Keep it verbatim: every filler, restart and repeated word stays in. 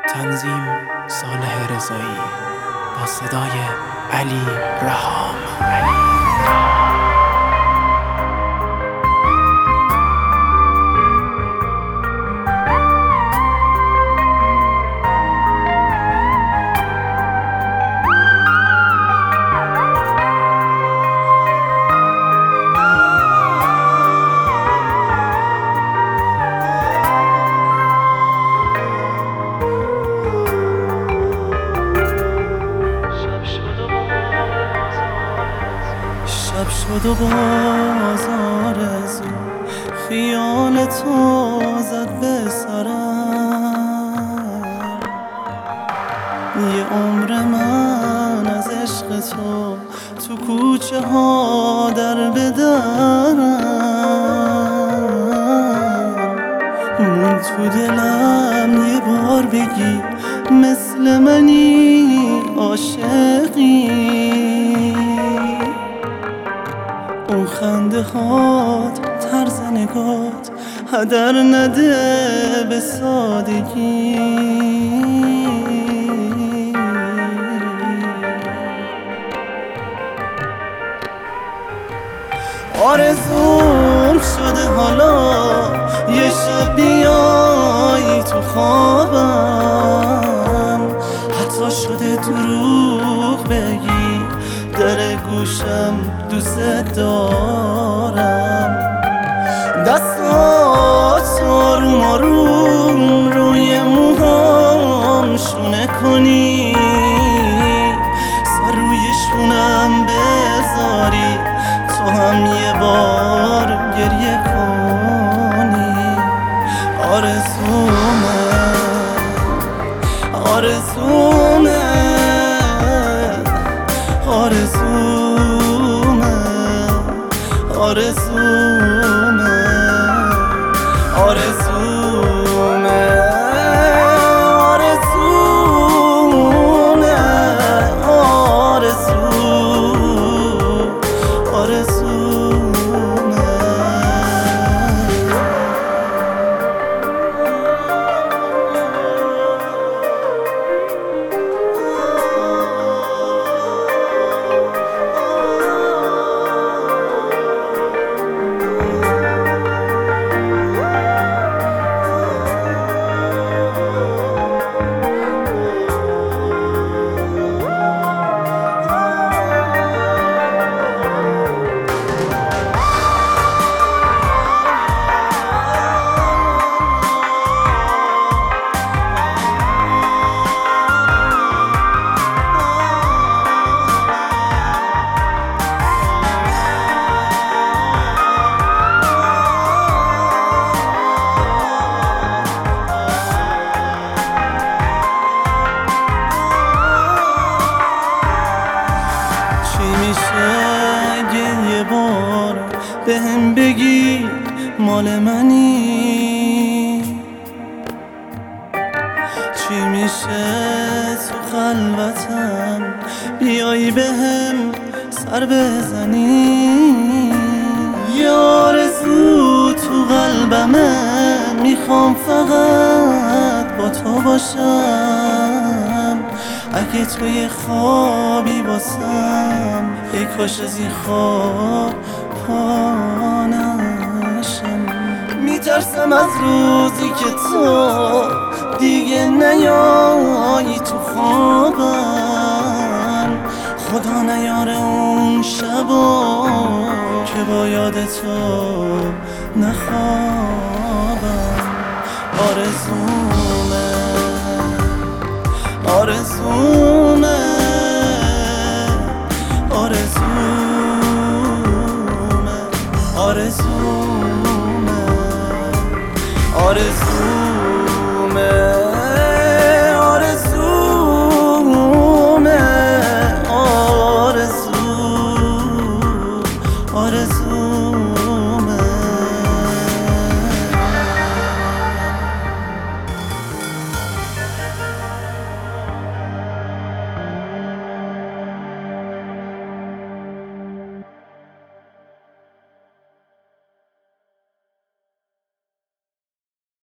تنظیم صالح رضایی با صدای علی رهام. شب شد و باز آرزو خیال تو زد به سرم، یه عمر من از عشق تو تو کوچه ها در بدرم، مون تو دلم یه بار بگی مثل منی عاشقی، اون خنده هات طرز نگات هدر نده به سادگی. آرزوم شده حالا یه شب بیایی تو خوابم، حتی شده دروغ بگی در گوشم دوست دارم، دستات آروم آروم روی موهام شونه کنی، سر روی شونم بذاری تو هم یه بار گریه کنی. آرزومه آرزومه آرزومه آرزومه آرزومه آرزومه آرزو آرزومه. اگه یه بار بهم بگی مال منی، چی میشه تو خلوتم بیایی بهم سر بزنی، یه آرزو تو قلبمه میخوام فقط با تو باشم، اگه توی خوابی باسم ای کاش از این خواب پا نشم، میترسم از روزی که تو دیگه نیایی تو خوابم، خدا نیاره اون شبا که با یاد تو نخوابم. آرزومه آرزومه